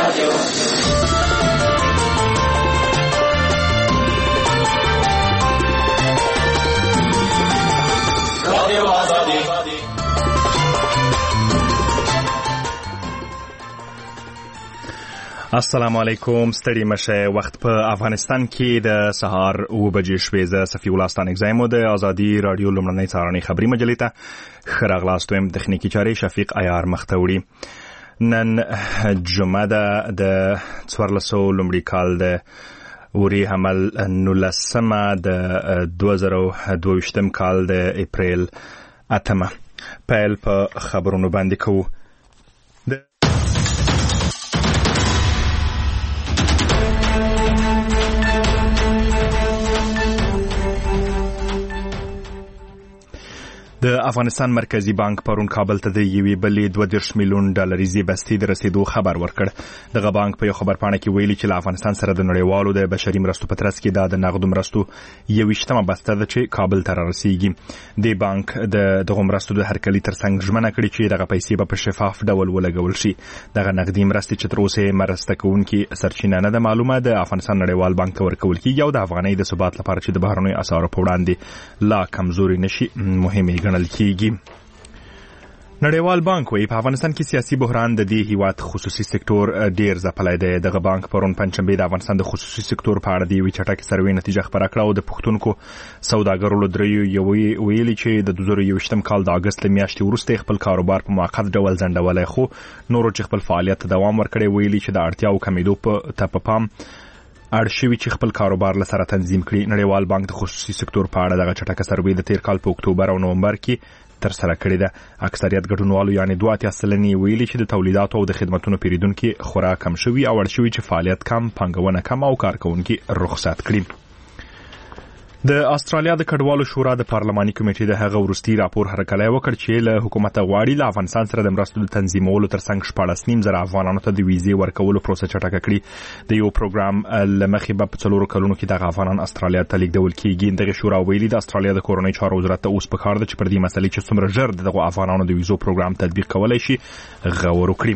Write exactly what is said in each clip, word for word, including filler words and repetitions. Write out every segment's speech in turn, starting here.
رادیو رادیو آزادی. السلام علیکم. ستړي مشه. وخت په افغانستان کې د سهار اوه بجې شوې. زه صفي الله ستانک زایم د آزادي رادیو لومړنۍ څارنې خبري مجلې ته ښه راغلاست. وایم تخنیکي چارې شفیق عیار مخته وړي. نن جمعه ده د څوارلس سوه لومړي کال د اوري حمل نولسمه د دوه زره دوه ویشتم کال د اپریل اتمه. پیل په خبرونو باندې کوو. د افغانستان مرکزی بانک پرون کابل ته د یوې بلې دوه دېرش میلیون ډالریزې بستې د رسیدو خبر ورکړ. دغه بانک په یو خبرپاڼه کې ویلي چې له افغانستان سره د نړیوالو د بشري مرستو په ترڅ کې دا د نغدو مرستو یوویشتمه بسته ده چې کابل ته رارسیږي. د بانک د دغه مرستو د هرکلي ترڅنګ ژمنه کړې چې دغه پیسې به په شفاف ډول ولګول شي. دغه نغدي مرستې چې تر اوسه مرسته کوونکي سرچینه نه ده معلومه، د افغانستان نړیوال بانک ته ورکول کیږي او د افغانۍ د ثبات لپاره چې د بهرنیو اسعارو په وړاندې لا کمزوري نشي مهمه ګڼل کیږي. نړیوال بانک وایي په افغانستان کې سیاسي بحران د دې هیواد خصوصي سکتور ډیر ځپلی دی. دغه بانک پرون پنجشنبه د افغانستان د خصوصي سکتور په اړه د یوې چټکې سروې نتیجه خپره کړه او د پښتونکو سوداګرو له دریو یوې ویلي چې د دوه زره یوویشتم کال د اګست له میاشتې وروسته خپل کاروبار په موقت ډول ځنډولی، خو نورو چې خپل فعالیت ته دوام ورکړی ویلي چې د اړتیاو کمیدو ته په پام اړ شوي چې خپل کاروبار له سره تنظیم کړي. نړیوال بانک د خصوصي سکتور په اړه دغه چټکه سروې د تیر کال په اکتوبر او نومبر کې تر سره کړې ده. اکثریت ګډونوالو یعنی دوه اتیا سلنې ویلي چې د تولیداتو او د خدماتو پیریدونکو خورا کم شوي او اړ شوي چې فعالیت کم، پانګونه کم او کارکونکو رخصت کړي. د استرالیا د کډوالو شورا د پارلماني کمیټې د هغه ورستي راپور هرکلی وکړ چې له حکومت غواړي له افغانستان سره د مرستو د تنظیمولو ترڅنګ شپاړس نیم زره افغانانو ته د ویزې ورکولو پروسه چټکه کړي. د یو پروګرام له مخې به په څلورو کلونو کې دغه افغانان استرالیا ته لیږدول کیږي. دغه شورا ویلي د استرالیا د کورنۍ چارو وزارت ته اوس پکار ده چې پر دې مسلې چې څومره ژر دغه افغانانو د ویزو پروګرام تطبیق کولای شي غور وکړي.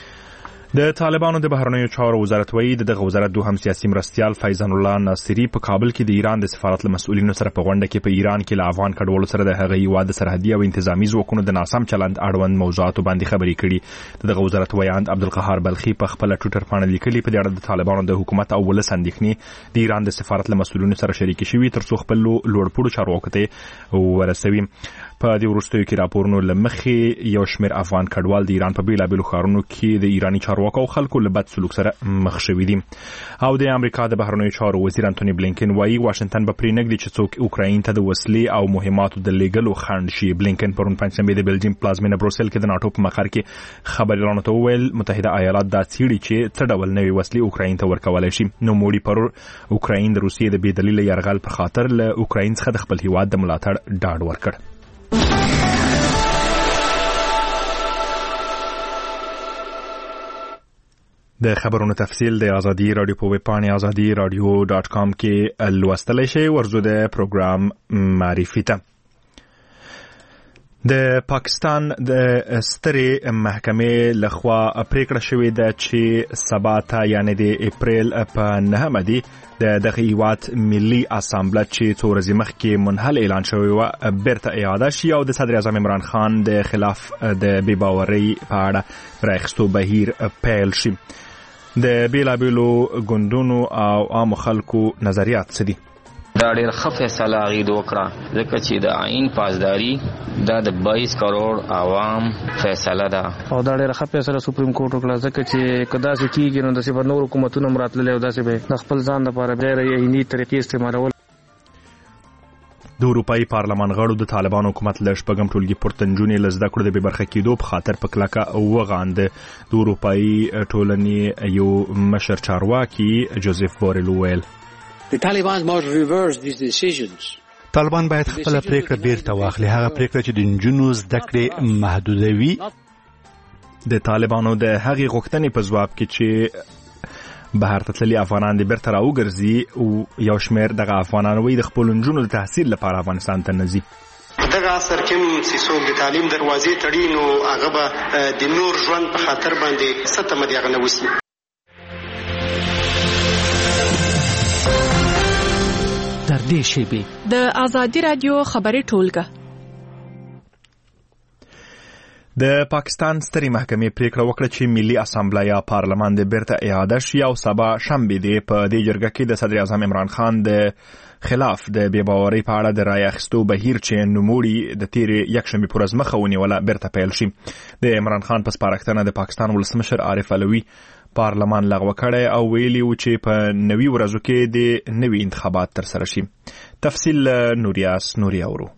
د طالبانو د بهرنیو چارو وزارت وایي دغه وزارت دوهم سیاسي مرستیال فیضان الله ناصری په کابل کې د ایران د سفارت له مسؤلینو سره په غونډه کې په ایران کې له افغان کډوالو سره د هغه هیواد سرحدي او انتظامی ځواکونو د ناسم چلند اړوند موضوعاتو باندې خبرې کړي. دغه وزارت ویاند عبدالقهار بلخي په خپل ټویټر باندې لیکلي په دې اړه د طالبانو د حکومت او ولس اندېښنې د ایران د سفارت له مسؤلینو سره شریک شوي ترڅو خپل لوړپوړو چارواکو ته ورسوي. په دې وروستیو کې راپورونو له مخې یو شمېر افغان کډوال د ایران په بیلابیلو ښارونو کې د ایراني چارواکو او خلکو له بد سلوک سره مخ شوي دي. او د امریکا د بهرنیو چارو وزیر انټونی بلینکن وایي واشنگټن به پرې نږدي چې څوک اوکراین ته د وسلې او مهماتو د لیږلو خنډ شي. بلینکن پرون پنجشنبه د بلجیم پلازمینه بروسل کې د ناټو په مقر کې خبريالانو ته وویل متحده ایالات دا څېړي چې څه ډول نوې وسلې اوکراین ته ورکولای شي. نو موړي پر اوکراین د روسیې د بې دلیله یرغل په خاطر له اوکراین څخه د خپل هیواد د ملاتړ ډاډ ورکړ. د خبرونو تفصیل د آزادي رادیو په ویب پاڼې آزادي رادیو ډاټ کام کې لوستلی شئ. ورځو د پروګرام معرفي ته. د پاکستان د سترې محکمې لخوا پریکړه شوې ده چې سبا ته یعنی د اپریل په نهمه دی د دغه هیواد ملي اسامبله چې څو ورځې مخکې منحل اعلان شوی و بیرته اعاده شي او د صدر اعظم عمران خان د خلاف د بې باورۍ په اړه راخستو بهیر پیل شي. د بیلابیلو ګوندونو او عام خلکو نظریات څه دي؟ دا ډېر ښه فیصله هغوی د وکړه ځکه چې د آئین پاسداري دا د بایس کروڑ عوام فیصله ده او دا ډېره ښه فیصله سپریم کورټ وکړه ځکه چې که داسې کېږي نو داسې به نور حکومتونه هم راتللی او داسې به د خپل ځان لپاره غیر آئیني طریقې استعمالول. د اروپایي پارلمان غړو د طالبانو حکومت له شپږم ټولګي پورتنجونې له زده کړو د بې برخه کېدو په خاطر په کلکه وغانده. د اروپایي ټولنې یو مشر چارواکي جوزف بورل وویل طالبان باید خپله پریکړه بیرته واخلي، هغه پریکړه چې د نجونو زده کړې محدودوي. د طالبانو د هغې غوښتنې په ځواب کې چې بهر ته تللي افغانان د بیرته راوګرځي او یو شمېر دغه افغانان وایي د خپلو نجونو د تحصیل لپاره افغانستان ته نه ځي. دغه اثر کوم چې څوک د تعلیم دروازې تړي نو هغه به د نور ژوند په خاطر باندې ستمه دی هغه نه وسي. نږدې شیبې. د آزادي رادیو خبري ټولګه. د پاکستان سترې محکمې پریکړه وکړه چې ملي اسامبله یا پارلمان د بیرته اعاده شي او سبا شنبه دی په دې جرګه کې د صدر اعظم عمران خان د خلاف د بې باورۍ په اړه د رای اخیستو بهیر چې نوموړي د تیرې یکشنبې پر ورځ مخه ونیوله بیرته پیل شي. د عمران خان په سپارښتنه د پاکستان ولسمشر عارف علوي پارلمان لغوه کړی او ویلي و چې په نوي ورځو کې د نوي انتخابات ترسره شي. تفصیل نوریاس نوري اورو.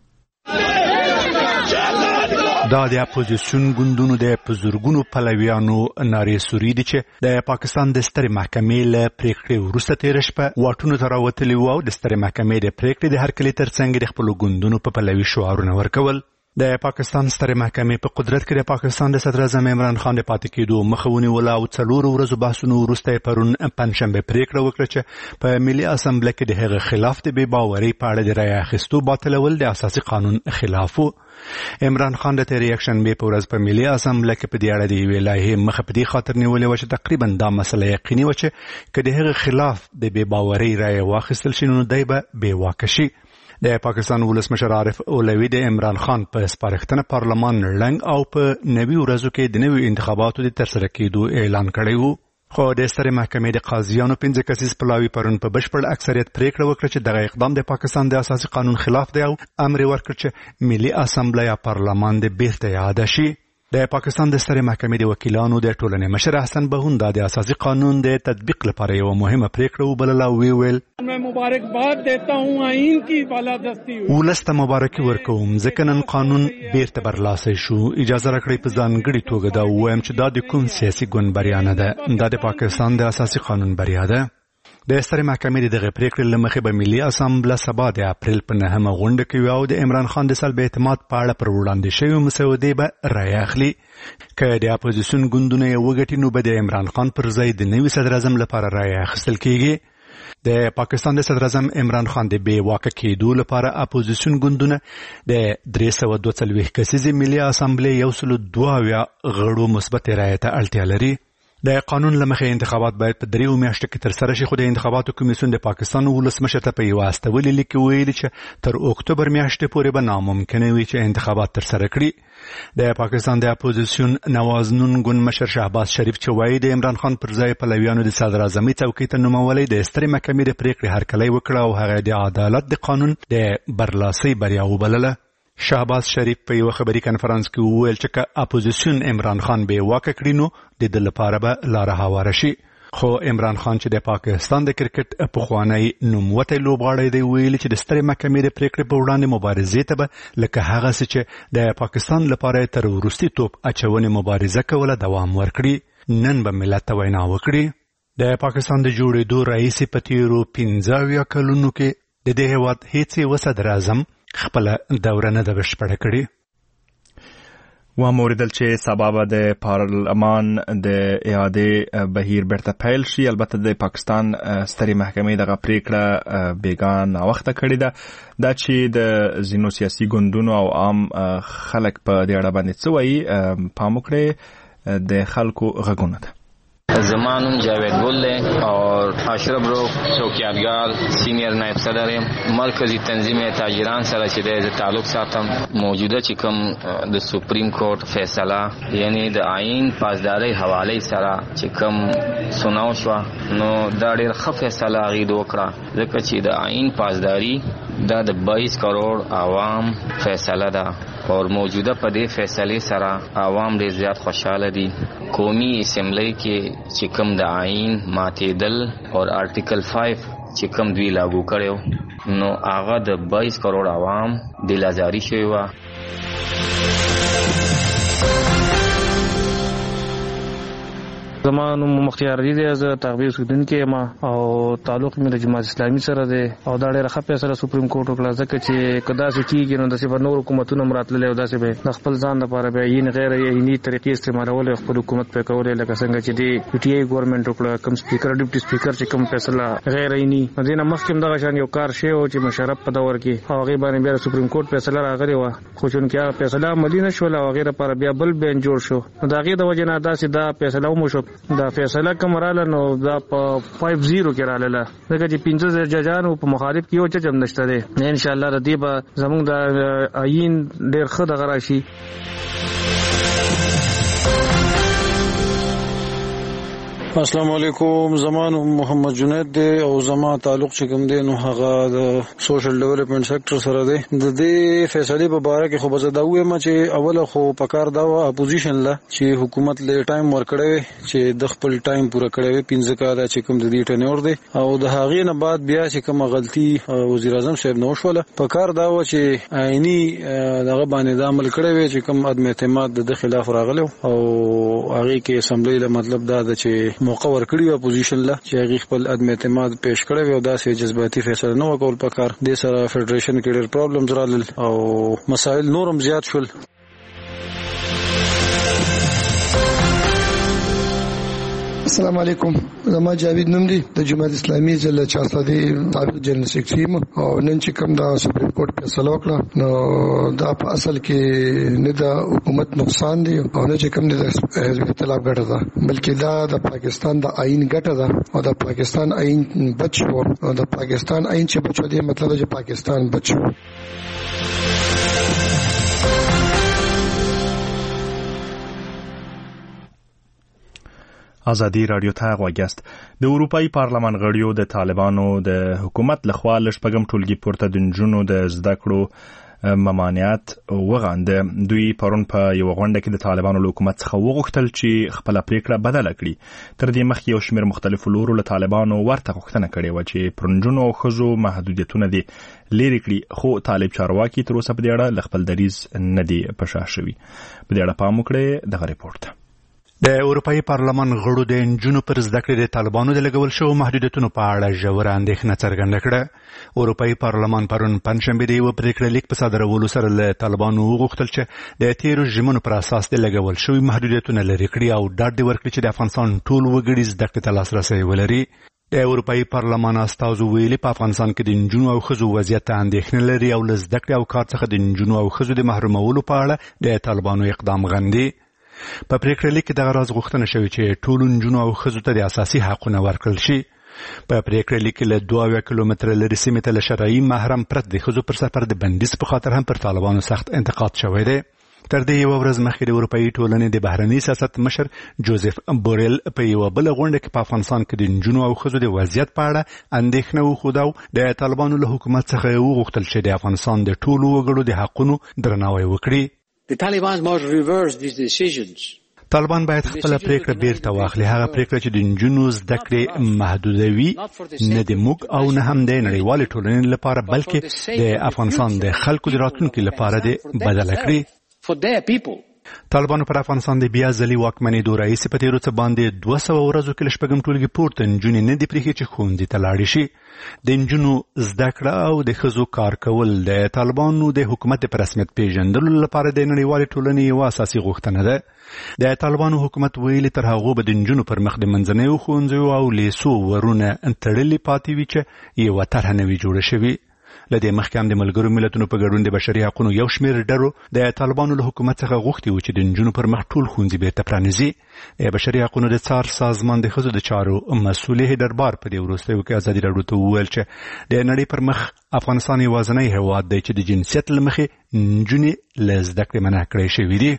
دا د اپوزیسیون ګوندونو د بزرګونو پلویانو نارې سوري دي چې د پاکستان د سترې محکمې له پریکړې وروسته تېره شپه واټونو ته راوتلي وو او د سترې محکمې د پریکړې د هرکلي ترڅنګ د خپلو ګوندونو په پلوي شعارونه ورکول. د پاکستان سترې محکمې په قدرت کې د پاکستان د صدر اعظم عمران خان د پاتې کېدو مخه ونیوله او څلورو ورځو بحثونو وروسته یې پرون پنجشنبه پریکړه وکړه چې په ملي اسامبله کې د هغه خلاف د بې باورۍ په اړه د رایې اخیستو باطلول د اساسي قانون خلاف و. عمران خان د تیرې یکشنبې په ورځ په ملي اسامبله کې په دې اړه د یوې لایحې مخه په دې خاطر نیولې وه چې تقریبا دا مسله یقیني وه چې که د هغه خلاف د بې باورۍ رایه واخیستل شي نو دی به بې واکه شي. د پاکستان ولسمشر عارف علوي د عمران خان په سپارښتنه پارلمان لنګ او په نوي ورځو کې د نوي انتخاباتو د ترسره کېدو اعلان کړی و. خو د سترې محکمې د قاضیانو پنځه کسیز پلاوي پرون په بشپړ اکثریت پریکړه وکړه چې دغه اقدام د پاکستان د اساسي قانون خلاف دی او امر ورکړ چې ملي اسامبله یا پارلمان د بیرته اعاده شي. د پاکستان د سترې محکمې د وکیلانو د ټولنې مشر احسن بهوندا د اساسي قانون د تطبیق لپاره یو مهمه پریکړه وبلله او وی ویل मैं मुबारकबाद देता हूं आइन की बालादस्ती ولسته مبارکي ورکوم ځکه نن قانون بیرته برلاسه شو. اجازه راکړئ په ځانګړي توګه دا ووایم چې دا د کوم سیاسي ګوند بریا نه ده، دا د پاکستان د اساسي قانون بریا ده. د سترې محکمې د دغه پریکړې له مخې به ملي اسامبله سبا د اپریل په نهمه غونډه کوي او د عمران خان د سلب اعتماد په اړه پر وړاندې شویو مسودې به رایه اخلي. که د اپوزیسیون ګوندونه یې وګټي نو به د عمران خان پر ځای د نوي صدر اعظم لپاره رایه اخیستل کیږي. د پاکستان د صدر اعظم عمران خان د بې واکه کېدو لپاره اپوزیسیون ګوندونه د درې سوه دوه څلوېښت کسیزې ملي اسامبلې یو سلو دوه اویا غړو مثبتې رایې ته اړتیا لري. د قانون له مخې انتخابات باید په دریو میاشتو کې ترسره شي، خو د انتخاباتو کمیسیون د پاکستان ولسمشر ته په یوه استولي لیک کې ویلي چې تر اکتوبر میاشتې پورې به ناممکنه وي چې انتخابات ترسره کړي. د پاکستان د اپوزیسیون نواز نون ګوند مشر شهباز شریف چې وایي د عمران خان پر ځای پلویانو د صدر اعظمي څوکۍ ته نومولی د سترې محکمې د پریکړې هرکلی وکړه او هغه د عدالت د قانون د برلاسۍ بریا وبلله. شهباز شریف په یو خبري کنفرانس کې وویل چې که اپوزیسیون عمران خان بې واکه کړي نو د ده لپاره به لاره هواره شي. خو عمران خان چې د پاکستان د کرکټ پخوانی نوموتی لوبغاړی دی ویلي چې د سترې محکمې د پریکړې په وړاندې مبارزې ته به لکه هغسې چې د پاکستان لپاره تر وروستي توپ اچونې مبارزه کوله دوام ورکړي. نن به ملت ته وینا وکړي. د پاکستان د جوړېدو راهیسې په تېرو پنځه اویا کلونو کې د دې هېواد هیڅ یوه صدر اعظم خپله دوره نه ده بشپړه کړې. وموریدل چې سبا به د پارلمان د اعادې بهیر بیرته پیل شي. البته د پاکستان سترې محکمې دغه پریکړه بېګا ناوخته کړې ده. دا چې د ځینو سیاسي ګوندونو او عام خلک په دې اړه باندې څه وایي پام وکړئ. د خلکو غږونه ده. زمانم جاوید گل اور اشرف رو چوکیادگار سینئر نائب صدر مرکزی تنظیم تاجران سره چې د تعلق ساتم موجوده چې کوم د سپریم کورټ فیصله یعنی د آئین پاسداري حواله سره چې کوم سناو شو نو دا ډېر ښه فیصله غید وکړه ځکه چې د آئین پاسداري دا د بائیس کروڑ عوام فیصله ده اور موجوده په دې فیصله سره عوام ډېر زیات خوشاله دي. قومي اسمبلی کې چې کوم د آئین ماتېدل اور آرټیکل فایو چې کوم دوی لاګو کړو نو هغه د بائیس کروڑ عوام دلازاري شوی و. زما نوم مختیار علی دی، زه تغذیه اوسیدونکی یم او تعلق مې د جماعت اسلامي سره دی او دا ډېره ښه فیصله سپریم کورټ وکړه ځکه چې که داسې کېږي نو داسې به نور حکومتونه هم راتللی او داسې به د خپل ځان لپاره به عین غیر عیني طریقې استعمالولی خپل حکومت پرې کولی لکه څنګه چې د پي ټي آی ګورنمنټ وکړه. کوم سپیکر ډیپټي سپیکر چې کوم فیصله غیر عیني دې نه مخکې هم دغه شان یو کار شوی و چې مشرف په دور کې او هغې باندې بیا د سپریم کورټ فیصله راغلې وه خو چونکې هغه فیصله عملي نه شوله او هغې لپاره بیا بل بین جوړ شو نو د هغې د وجې نه داسې دا فیصله وموشو دا فیصله کوم رااله نو دا په پنځه صفر کې رااله ځکه چې پنځه ججانو په مخالف کې یو جج هم نشته دی. ان شاء الله ردی به زموږ د آئین ډیر ښه دغه راشي. السلام علیکم. زمان محمد جنید دی او زما تعلق چې کوم دی نو هغه د سوشل ډیولپمنٹ سېکټر سره دی. د دې فیصله په اړه کې خو به زه دا وایم چې اوله خو پکار دا و اپوزیشن لا چې حکومت له ټایم ورکړي چې د خپل ټایم پوره کړي پنځه کاله چې کوم د دې ټنور دی او د هغې نه بعد بیا چې کوم غلطي وزیر اعظم صاحب نو شوله پکار دا و چې آئینی دغه باندې د عمل کړي چې کوم عدم اعتماد د خلاف راغلو او هغه کې اسمبلی له مطلب دا د چې موقع ورکړي او اپوزیشن لا چې هغه خپل عدم اعتماد پیش کړي او داسې جذباتي فیصله نه وکول پکار د سره فدریشن کې ډېر پرابلمز رالل او مسائل نورم زیات شول. السلام علیکم. زما جاوید نوم دی د جماعت اسلامي ضلع چارسدي سابق جنرال سیکرټری او نن چې کوم دا سپریم کورټ فیصله وکړه نو دا په اصل کې نه د حکومت نقصان دی او نه چې کوم د حزب اختلاف ګټه ده بلکې دا د پاکستان د آئین ګټه ده او د پاکستان آئین بچو او د پاکستان آئین چې بچو دی مطلب چې پاکستان بچو. ازادي رادیو ته غوږیاست. د اروپאי پارلمان غړیو د طالبانو د حکومت لخوا لشپږم ټولګي پورته د نجونو د زده کړو ممانعت وغانده. دوی پرون په یو غونډه کې د طالبانو له حکومت څخه وغوښتل چې خپل پریکړه بدله کړي. تر دې مخکې یو شمېر مختلفو لورو له طالبانو ورته غوښتنه کړې و چې پر نجونو او ښځو محدودیتونه دي لري کړي، خو طالب چارواکي تر اوسه په دې اړه له خپل دریځ نه دي په شا شوي. په دې اړه پام وکړئ دغه ریپورت. د اروپאי پارلمان غړو د نجونو پر زده کړې د طالبانو د لګول شوو محدودیتونو په اړه ژوره اندېښنه څرګنده کړه. اروپאי پارلمان پرون پنځشنبه د یو پریکړه لیک په صادرولو سره له طالبانو وغوښتل چې د تیرو رژیمونو پر اساس د لګول شوی محدودیتونه لرې کړي او ډاډ ورکړي چې د افغانستان ټول وګړي زده کړې ته لاسرسی ولري. د اروپאי پارلمان استازو ویلي په افغانستان کې د نجونو او ښځو وضعیت ته اندېښنه لري او له زده کړې او کار څخه د نجونو او ښځو د محرومولو په اړه د طالبانو اقدام غندي. په پریکړه لیک کې د غراز غوښتنه شوې چې ټول نجونو او ښځو ته د اساسي حقوقو ورکړل شي. په پریکړه لیک کې له دوه اویا کیلومتره لرې سیمې ته له شرعي محرم پرته د ښځو پر سفر د بندیز په خاطر هم پر طالبانو سخت انتقاد شوی دی. تر دې یو ورځ مخکې د اروپאי ټولنې د بهرني سیاست مشر جوزف بورل په یو بل غونډه کې په افغانستان کې د نجونو او ښځو د وضعیت په اړه اندېښنه وښوده او د طالبانو له حکومت څخه وغوښتل چې د افغانستان د ټولو وګړو د حقونو درناوی وکړي. The Taliban must reverse these decisions. طالبان باید خپل پریکړه بیرته واخلي. هغه پریکړه چې د نجونو زده کړې محدودوي نه د موږ او نه هم د نړیوالې ټولنې لپاره بلکې د افغانستان د خلکو د راتلونکي لپاره د بدله کړي. طالبانو پر افغانستان د بیا ځلي واکمنېدو رئیس په تیرو څه باندې دوه سوه ورځو کې له شپږم ټولګي پورته نجونې نه دي پرېښې چې ښوونځي ته لاړې شي. د نجونو زده کړه او د ښځو کار کول د طالبانو د حکومت په رسمیت پیژندلو لپاره د نړیوالې ټولنې یوه اساسي غوښتنه ده. د طالبانو حکومت ویلي تر هغو به د نجونو پر مخ د منځنیو ښوونځیو او لیسو ورونه تړلي پاتې وي چې یوه طرحه نه وي جوړه شوې. له دې مخکې هم د ملګرو ملتونو په ګډون د بشري حقوقو یو شمېر ډلو د طالبانو له حکومت څخه غوښتي و چې د نجونو پر مخ ټول ښوونځي بیرته پرانیزي. د بشري حقوقو د څار سازمان د ښځو د چارو مسؤل هیدربار په دې وروستیو کې ازادي راډیو ته وویل چې د نړۍ پر مخ افغانستان یوازینی هېواد دی چې د جنسیت له مخې نجونې له زده کړې منع کړی شوي دي.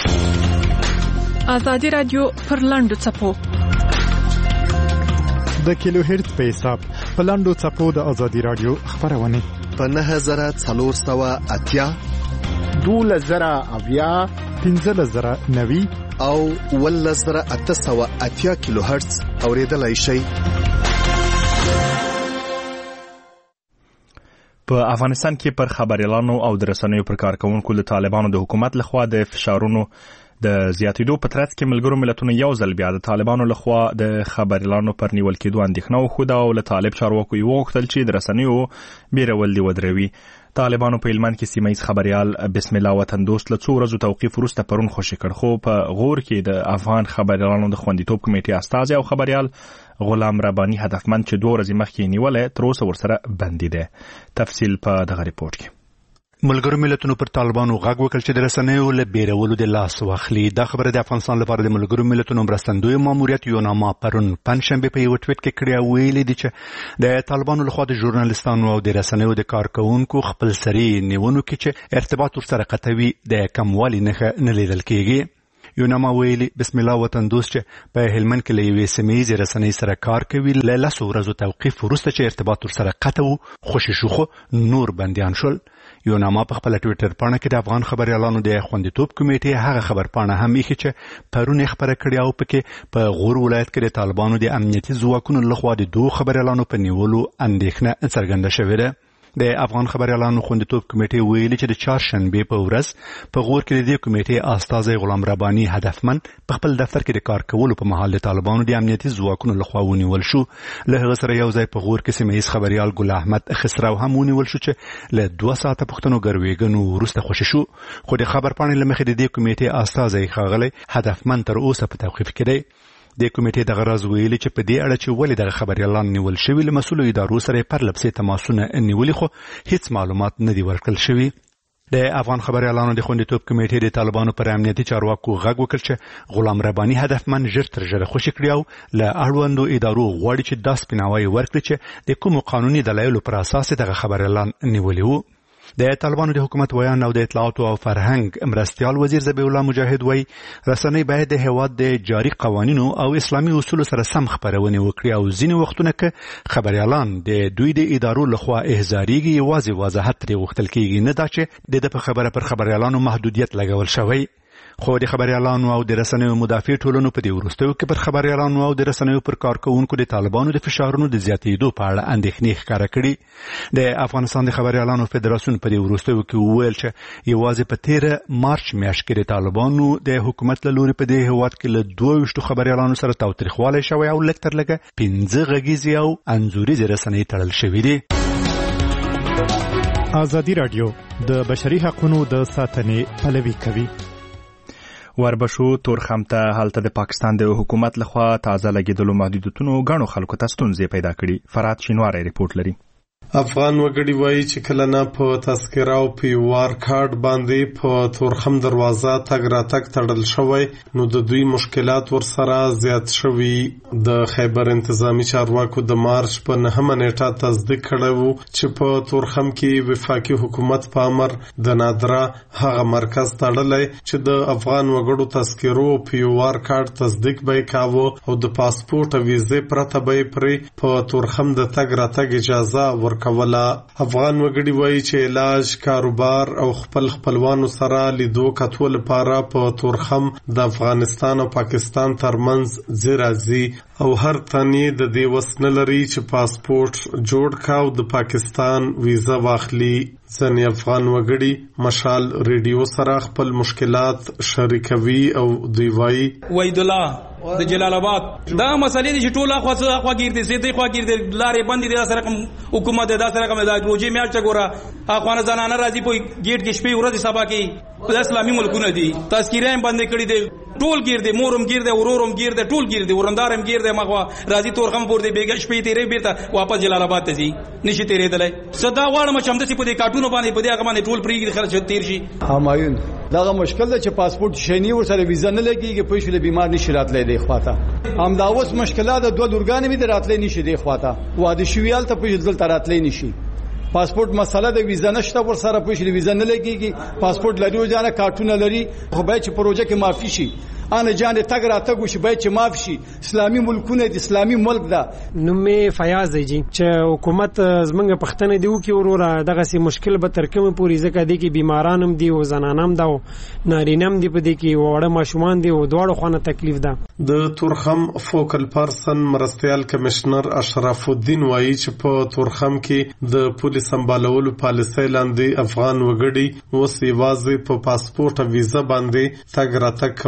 ازادي راډیو پر لاندو څپو د کیلو هرتز په حساب په لاندو څپو د ازادي راډیو خبرونه په نهه زره څلور سوه اتیا دولس زره اویا پنځلس زره نوي او اوولس زره اته سوه اتیا کیلو هرتز اوریدلای شئ. په افغانستان کې پر خبريالانو او د رسنیو پر کارکونکو له طالبانو د حکومت لخوا د فشارونو د زیاتېدو په ترڅ کې ملګرو ملتونو یو ځل بیا د طالبانو لخوا د خبريالانو پر نیول کېدو اندېښنه وښوده او له طالب چارواکو یې وغوښتل چې د رسنیو بیرول دې ودروي. طالبانو په هلمند کې سیمه ییز خبريال بسم الله وطن دوست له څو ورځو توقیف وروسته پرون خوشي کړ، خو په غور کې د افغان خبريالانو د خوندیتوب کمیټې استازی او خبريال غلام رباني هدفمند چې دوه ورځې مخکې نیولې تر اوسه ورسره بندي دی. تفصیل په دغه ریپورت کې. ملګرو ملتونو پر طالبانو غږ وکړ چې د رسنیو له بیرولو د لاس واخلي. دا خبره د افغانستان لپاره د ملګرو ملتونو مرستندوی ماموریت یوناما پرون پنځشنبه په یو ټویټ کې کړی ویلي دي چې د طالبانو لخوا د ژورنالیستانو او د رسنیو د کارکونکو خپل سری نیونو کې چې ارتباط ورسره قطوي د کموالي نښه نه لیدل کېږي. یوناما ویلي بسم الله وطن دوست چې په هلمند کې له یوې سیمه ییزې رسنۍ سره کار کوي له لسو ورځو توقیف وروسته چې ارتباط ورسره قطع و خوشي شو خو نور بندیان شول. یوناما په خپل ټویټر پاڼه کې د افغان خبريالانو د خوندیتوب کمیټې هغه خبر پاڼه هم یې چې پرون خبره کړې او پکې په غور ولایت کې د طالبانو د امنیتي ځواکونو لخوا د دوه خبريالانو په نیولو اندېښنه څرګنده شوې ده. د افغان خبريالانو خوندیتوب کمیټې ویلي چې د چهارشنبه په ورځ په غور کې د دې کمیټې استاذ غلام رباني هدفمن په خپل دفتر کې د کار کولو په مهال د طالبانو د امنیتي ځواکونو لخوا ونیول شو. له هغه سره یو ځای په غور کې سیمه ییز خبريال ګل احمد خسرو هم ونیول شو چې له دوه ساعته پښتنو ګروېګنو وروسته خوشي شو. خو د خبر پاڼې لمخې د دې کمیټې استاذ خاغلی هدفمن تر اوسه په توقیف کې دی. د کمیټې د غرض ویلي چې په دې اړه چې ولې د خبريالان نیول شوی له مسؤلو ادارو سره پر لپسې تماسونه نیولې خو هیڅ معلومات نه دی ورکړل شوی. د افغان خبريالانو د خوندیتوب کمیټې د طالبانو پر امنیتي چارواکو غږ وکړ چې غلام رباني هدفمن ژر تر ژره خوشي کړی او له اړوندو ادارو غواړي چې دا سپیناوی ورکړي چې د کومو قانوني دلایلو پر اساس دغه خبريالان نیولې وو. د طالبانو د حکومت ویان او د اطلاعات او فرهنګ مرستيال وزیر ذبیح الله مجاهد وای رسنۍ باید د هیواد د جاری قوانینو او اسلامي اصولو سره سم خبرونه وکړي او ځینې وختونه کې خبريالان د دوی د ادارو لخوا احزاریږي یوازې وضاحت لري غوښتل کیږي نه دا چې د په خبره پر خبريالانو محدودیت لګول شوی. خو د خبريالانو او د رسنیو مدافع ټولنو په دې وروستیو کې پر خبريالانو او د رسنیو پر کارکونکو د طالبانو د فشارونو د زیاتېدو په اړه اندېښنې ښکاره کړي. د افغانستان د خبريالانو فدراسیون په دې وروستیو کې وویل چې یوازې په تیره مارچ میاشت کې د طالبانو د حکومت له لوري په دې هیواد کې له دوه ویشتو خبريالانو سره تاوتریخوالی شوی او لږ تر لږه پنځه غږیزې او انځوریزې رسنۍ تړل شوي دي. ازادي راډیو د بشري حقوقو د ساتنې پلوي کوي. وربشو تورخم ته هلته د پاکستان د حکومت لخوا تازه لګیدلو محدودیتونو غنو خلکو ته ستونزې پیدا کړي. فرات شینواری ریپورت لري. افغان وګړي وایي چې کله نه په تذکره او په وار کارت باندې په تورخم دروازه تګ راتګ تړل شوی نو د دوی مشکلات ورسره زیات شوي. د خیبر انتظامی چارواکو د مارچ په نهمه نیټه تصدیق کړی و چې په تورخم کې وفاقي حکومت په امر د نادره هغه مرکز تړلی چې د افغان وګړو تذکرو او په وار کارت تصدیق به یې کاوه او د پاسپورت او ویزې پرته به یې پرې په تورخم د تګ راتګ اجازه ور کولا. افغان وګړي وایي چې علاج، کاروبار او خپل خپلوانو سره لیدو کتو لپاره په تورخم د افغانستان او پاکستان ترمنځ ځرازي او هر تنی د دې وسنه لري چې پاسپورت جوړ کاو د پاکستان ویزا واخلي. ځنې افغان وګړي مشال ریډیو سره خپل مشکلات شریکوي او دوی وایي وحید الله د جلال آباد دا مسلې دي چې ټول اخوا څخه اخوا ګیرته سي خوا ګیرته لارې بندې دي سره حکومت دا سره کوم دا روزي میاشت ګوره اخوان زنانه راځي په گیټ کې شپې ورځ سبا کې په اسلامي ملکونو دي تذکیره هم بندې کړې دي ټول ګیرته مورم ګیرته ورورم ګیرته ټول ګیرته ورندارم ګیرته مخوا راځي تورخم پورته بیګ شپې تیرې بیرته واپس جلال آباد ته ځي نشي تیرې دلای صدا واړم چې هم د په دې کارټونو باندې په دې هغه باندې ټول پریږي خرچ تیر شي. همایون دغه مشکل ده چې پاسپورت شینی ورسره ویزا نه لګیږي په شله بیمار نشي راتلای دی خواته هم دا اوس مشکلات د دوه لورګانې می دراتلې نشي دی خواته واده شویال ته په ځل تراتلې نشي. پاسپورت مسله د ویزا نشته ورسره په شله ویزا نه لګیږي پاسپورت لري او ځانه کارتونه لري خو به چې پروژه کې معافي شي انا جان تګ راتګ وشي به چې معاف شي. اسلامي ملکونه د اسلامي ملک ده. نومې فیاض دی چې حکومت زمنګ پښتنه دی او کې وروره دغه سي مشکل به تر کومه پوری ځکه دی کې بیمارانم دی او زنانم دا نارینم دی په دې کې وړه ماشومان دی او دواړو خانه تکلیف ده. د تورخم فوکل پرسن مرستيال کمشنر اشرف الدین وایي چې په تورخم کې د پولیس سمبالولو پالیسۍ لاندې افغان وګړي اوس یوازې په پاسپورت او ویزا باندې تګ راتګ کولای شي.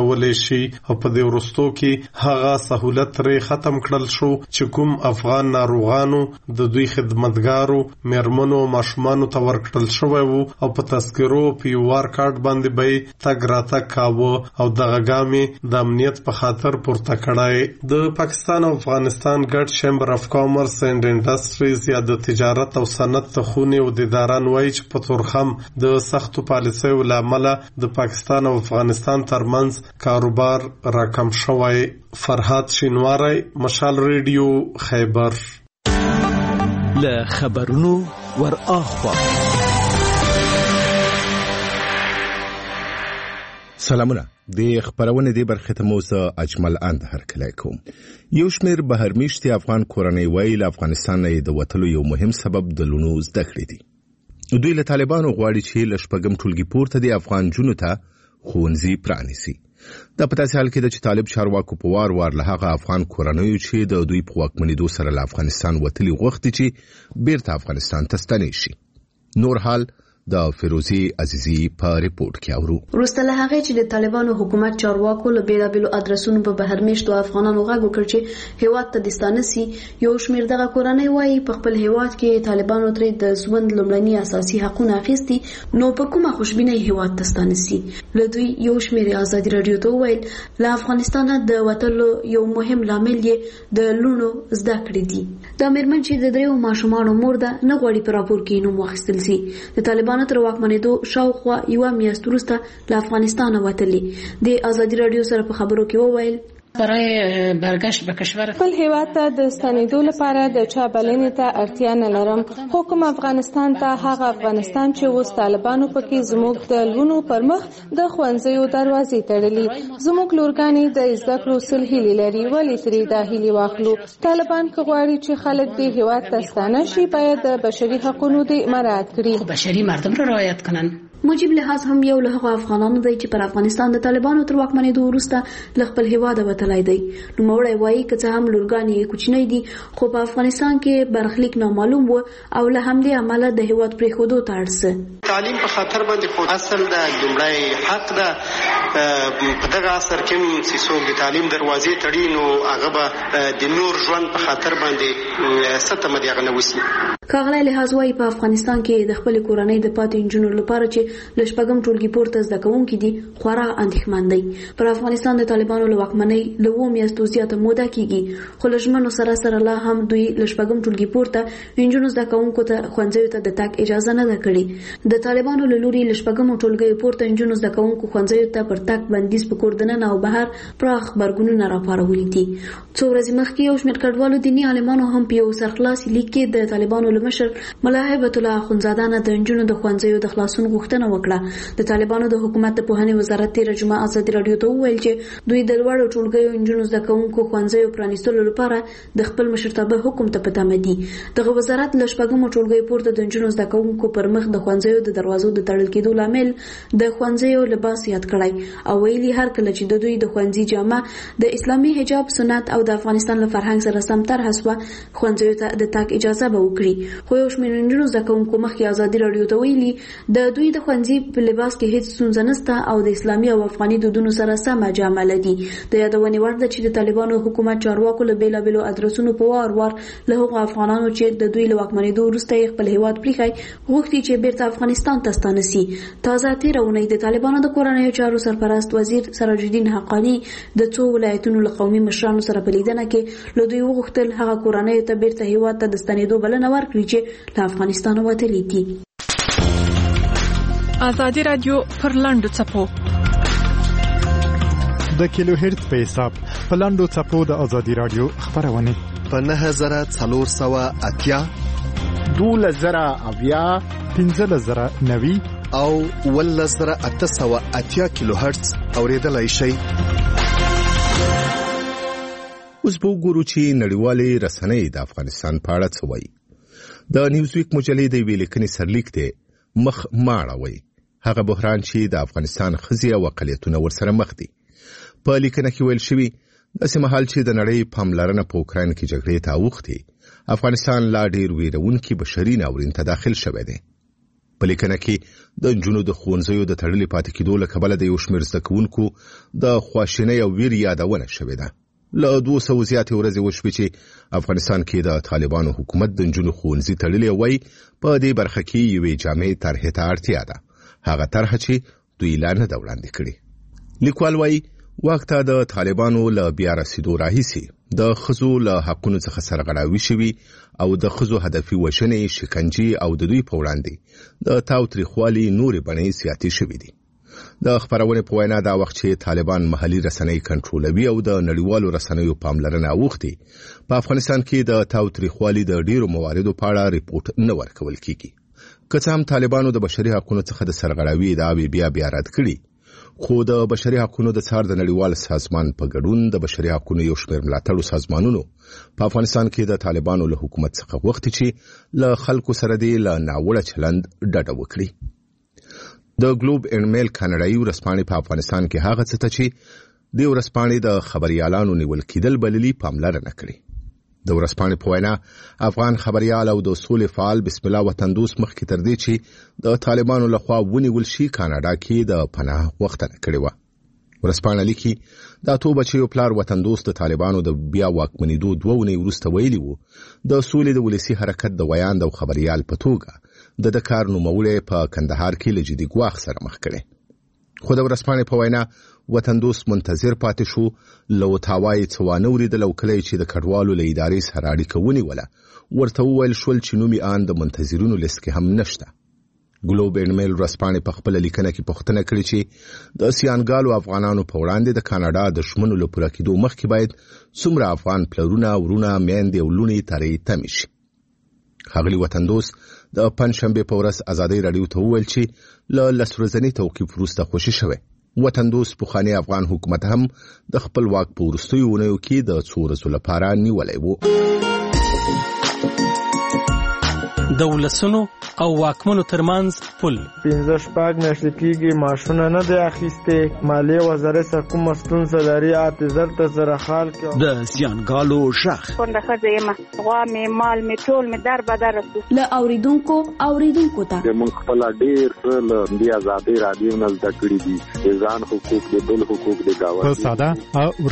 شي او په دې وروستو کې هغه سہولت لري ختم کړل شو چې کوم افغان ناروغانو د دوی خدمتګارو میرمنو ماشومانو ته ورکړل شوی وو او په تذکرو په وار کارت باندې به تګ راتګ کاوه او دغه ګامې د امنیت په خاطر پورته کړای. د پاکستان او افغانستان ګډ چیمبر اف کامرس اینڈ انډستریز یا د تجارت او صنعت خونې او دیداران وایي چې په تورخم د سختو پالیسیو لامل د پاکستان او افغانستان ترمنځ کاروبار راکم شوی. فرهاد شینواری، مشال ریډیو، خیبر. له خبرونو ور اخوا. سلامونه. د خبرونه دی برخه ته موسی اجمل اند هر کله کوم. یو شمیر بهرمیشتي افغان کورنۍ ویل افغانستان نه د وټلو یو مهم سبب د لونو زده کړې دي. دوی له طالبانو غواړي چې لشپګم ټولګي پورته د افغان جنونو ته خونځي پرانیسي. د پتاسي حال کې د طالب چارواکو په وار وار له هغه افغان کورنۍ چې د دوی په واکمنېدو سره له افغانستان وتلي غوښتي چې بیرته افغانستان ته ستنې شي. نور حال د فیروزی عزیزی په ریپورت کې اورو. وروسته له هغه چې د طالبانو حکومت چارواکو له بیلابیلو ادرسونو په بهرمیشتو افغانانو غږ وکړ چې هیواد ته د ستانسي، یو شمیر دغه کورنۍ وایي په خپل هیواد کې طالبانو ترې د ژوند لومړني اساسي حقوقونه اخیستي، نو په کومه خوشبینه هیواد ته ستانسي. له دوی یو شمیر آزادي رادیو ته ویل له افغانستان د وټلو یو مهم لامل یې د لونو زده کړې دي. د میرمن چې د دریو ماشومانو مور ده نه غواړي په راپور کې نوم واخیستل شي. د طالبانو تر واکمنېدو شاوخوا یوه میاشت وروسته له افغانستانه وتلي. د آزادي رادیو سره په خبرو کې وویل برای برگشت به کشور خپل هیواد ته د ستنېدو لپاره د چا بلنې ته اړتیا نه لرم. حکم افغانستان ته هغه افغانستان چې اوس طالبانو پکې زموږ د لونو پر مخ د ښوونځیو دروازې تړلي. زموږ لورګانې د زده کړو سل هیلې لري، ولې ترې دا هیلې واخلو؟ طالبان که غواړي چې خلک د هیواد ته ستانه شي باید د بشري حقونو دې مراعات کړي، بشري مردم را رعایت کنن. مجيب لحاظ هم یو له هغه افغانانو دی چې پر افغانستان د طالبانو تر واکمنېدو وروسته له خپل هیواده وتلی دی. نو موړی وایي که څه هم لورګانې یې کوچنۍ دي خو په افغانستان کې برخلیک نامعلوم و او له همدې امله د هیواد پرېښودو ته اړ څه. تعلیم په خاطر باندې خو اصل د لومړی حق ده. په دغه عصر کې چې څوک د تعلیم دروازې تړي نو هغه به د نور ژوند په خاطر باندې څه تمه د هغه نه وسي. ښاغلی لحاظ وایي په افغانستان کې د خپلې کورنۍ د پاتې نجونو لپاره چې له شپږم ټولګي پورته زده کوونکي دي خورا اندېښمن دی. پر افغانستان د طالبانو له واکمنۍ له اوو میاشتو زیاته موده کېږي، خو له ژمنو سره سره لا هم دوی له شپږم ټولګي پورته نجونو زده کوونکو ته ښوونځیو ته د تګ اجازه نه ده کړې. د طالبانو له لوري له شپږمو ټولګیو پورته نجونو زده کوونکو ښوونځیو ته پر تګ بندیز په کور دننه او بهر پراخ غبرګونونه راپارولي دي. څو ورځې مخکې یو شمېر کډوالو دیني عالمانو هم په یو سرخلاصي لیک کې د طالبانو له مشر ملا هیبت الله اخندزاده نه د نجونو د ښوونځیو د خلاصون غوښتنه وکړه. د طالبانو د حکومت د پوهنې وزارت تېره جمعه آزادي رادیو ته وویل چې دوی د لوړو ټولګیو نجونو زده کوونکو ښوونځیو پرانیستلو لپاره د خپل مشرتابه حکم ته په تمه دي. دغه وزارت له شپږمو ټولګیو پورته د نجونو زده کوونکو پر مخ د ښوونځیو د دروازو د تړل کېدو لامل د ښوونځیو لباس یاد کړی او ویلي هر کله چې د دوی د ښوونځي جامه د اسلامي حجاب سنت او د افغانستان له فرهنګ سره سم طرحه سوه ښوونځیو ته د تګ اجازه به وکړي. خو یو شمېر نجونو زده کوونکو مخکې آزادي رادیو ته ویلي د دوی د ښوونځي په لباس کې هیڅ ستونزه نشته او د اسلامي او افغاني دودونو سره سمه جامه لري. د یادونې وړ ده چې د طالبانو حکومت چارواکو له بیلابیلو ادرسونو په وار وار له هغو افغانانو چې د دوی له واکمنېدو وروسته یې خپل هیواد پریښی غوښتي چې بیرته افغانستان ته ستانه سي. تازه تېره اونۍ د طالبانو د کورنیو چارو سرپرست وزیر سراج الدین حقانی د څو ولایتونو له قومي مشرانو سره په لیدنه کې له دوی وغوښتل هغه کورنیو ته بیرته هیواد ته د ستنېدو بلنه ورکړي چې له افغانستانه وتلي دي. آزادي رادیو پر لاندو څپو د کیلو هرتز په حساب په لاندو څپو د آزادي رادیو خبرونه په نه زره څلور سوه اتیا دوله زره اویا پنځه زره نوي او اوله زره اته سوه اتیا کیلو هرتز اوریدلای شئ. اوس به وګورو چې نړیوالې رسنۍ د افغانستان په اړه څه وایي. د نیوزویک مجلې د یوې لیکنې سرلیک دی مخ ماړوي، هغه بحران چې د افغانستان ښځې او اقلیتونه ورسره مخ دي. په لیکنه کې ویل شوي داسې مهال چې د نړۍ پاملرنه په اوکراین کې جګړې ته اوښتې، افغانستان لا ډېر ویرونکي بشري ناورین ته داخل شوی دی. په لیکنه کې د نجونو د ښوونځیو د تړلې پاتې کېدو له کبله د یو شمېر زده کوونکو د خواشینۍ او ویر یادونه شوې ده. له دوه سوه زیاتې ورځې وشوې چې افغانستان کې د طالبانو حکومت د نجونو ښوونځي تړلې وای. په دې برخه کې یوې جامع طرحې ته اړتیا ده، هغه طرحه چې دوی لا نه ده وړاندې کړې. لیکوال وایي واک ته د طالبانو له بیا رسېدو راهیسې د ښځو له حقونو څخه سرغړاوي شوي او د ښځو هدفي وژنې، شکنجې او د دوی په وړاندې د تاوتریخوالي نورې بڼې زیاتې شوي دي. د خپرونې په وینا دا وخت چې طالبان محلي رسنۍ کنټرولوي او د نړیوالو رسنیو پاملرنه اوښتې، په افغانستان کې د تاوتریخوالي د ډیرو مواردو په اړه ریپورت نه ورکول کیږي. که څه هم طالبانو د بشري حقونو څخه د سرغړاوي ادعاوې بیا بیا رد کړي، خو د بشري حقونو د څار د نړیوال سازمان په ګډون د بشري حقونو یو شمېر ملاتړو سازمانونو په افغانستان کې د طالبانو له حکومت څخه غوښتي چې له خلکو سره دې له ناوړه چلند ډډه وکړي. د ګلوب اینډ میل کاناډایي ورځپاڼې په افغانستان کې هغه څه ته چې د ورځپاڼې د خبريالانو نیول کېدل بللي پاملرنه کړې. د ورځپاڼې په وینا افغان خبريال او د سولې فعال بسم الله وطن دوست مخکې تر دې چې د طالبانو لخوا ونیول شي کاناډا کې د پناه غوښتنه کړې وه. ورځپاڼه لیکي دا څو بچیو پلار وطن دوست د طالبانو د بیا واکمنېدو دوه اونۍ وروسته ویلي وو د سولې د ولسي حرکت د ویاند او خبريال په توګه د د کار نوموړی په کندهار کې له جدي ګواښ سره مخ کړی. خو د ورځپاڼې په وینا وطن دوست منتظر پاتې شو، له وتاوای څه وانه وریدل او کله چې د کډوالو له ادارې سره اړیکه ونیوله ورته وویل شول چې نومي آن د منتظرینو لیست کې هم نشته. ګلوب اینډ میل ورځپاڼې په خپله لیکنه کې پوښتنه کړې چې د سیانګالو افغانانو په وړاندې د کاناډا د ژمنو له پوره کېدو مخکې باید څومره افغان پلرونه، ورونه، میندې او لوڼې ترې تمې شي. ښاغلي وطن دوست د پنجشنبې په ورځ ازادۍ راډیو ته وویل چې له لس ورځني توقیف وروسته خوشي شوی. وطن دوست پخوانی افغان حکومت هم د خپل واک په وروستیو اونیو کې د څو ورځو لپاره نیولی و. د ولسونو او واکمنو ترمنځ پل پنځه شپږ میاشتې کېږي معاشونه نه دی اخیستې، مالیې وزارت څخه کومه ستونزه لري، اته زر ته زره خال کې د زیانګالو غږ کونډه ښځه یم، غوا مې مال مې ټول مې در بدر رسو. له اوریدونکو اوریدونکو ته موږ خپل ډېر څه له دې ازادۍ راډیو نه زده کړي دي، د ځان حقوق، د بل حقوق، د ګاونډي په ساده او